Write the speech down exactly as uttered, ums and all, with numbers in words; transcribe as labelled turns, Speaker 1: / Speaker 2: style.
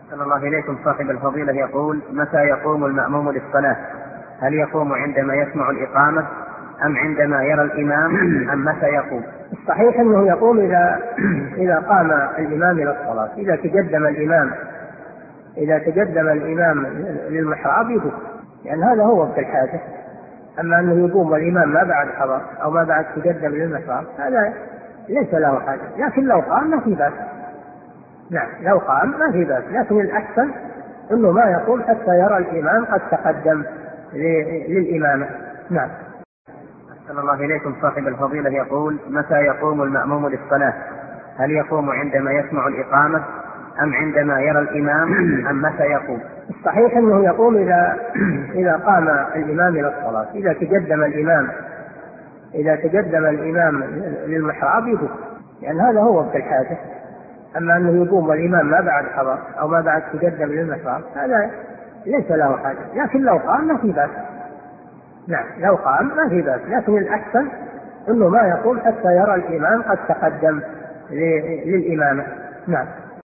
Speaker 1: أحسن الله إليكم. صاحب الفضيلة يقول: متى يقوم المأموم للصلاة؟ هل يقوم عندما يسمع الإقامة أم عندما يرى الإمام أم متى يقوم؟
Speaker 2: الصحيح أنه يقوم إذا إذا قام الإمام إلى الصلاة، إذا تقدم الإمام إذا تقدم الإمام للمحراب يقوم، لأن هذا هو وقت الحاجة. أما أنه يقوم والإمام ما بعد حضر أو ما بعد تقدم للمحراب هذا ليس له حاجة، لكن لو قام ما في بأس. نعم لو قام ما في بأس، لكن الأحسن أنه ما يقوم حتى يرى الإمام قد تقدم للإمامة. نعم.
Speaker 1: أحسن الله إليكم. صاحب الفضيلة يقول: متى يقوم المأموم للصلاة؟ هل يقوم عندما يسمع الإقامة أم عندما يرى الإمام أم متى يقوم؟
Speaker 2: الصحيح أنه يقوم إذا إذا قام الإمام إلى الصلاة، إذا تقدم الإمام إذا تقدم الإمام للمحراب يقوم، لأن هذا هو وقت الحاجة. أما أنه يقوم والإمام ما بعد حضر أو ما بعد تقدم للمحراب هذا ليس له حاجة، لكن لو قام ما في بأس. نعم لو قام ما في بأس، لكن الأحسن أنه ما يقوم حتى يرى الإمام قد تقدم للإمامة. نعم.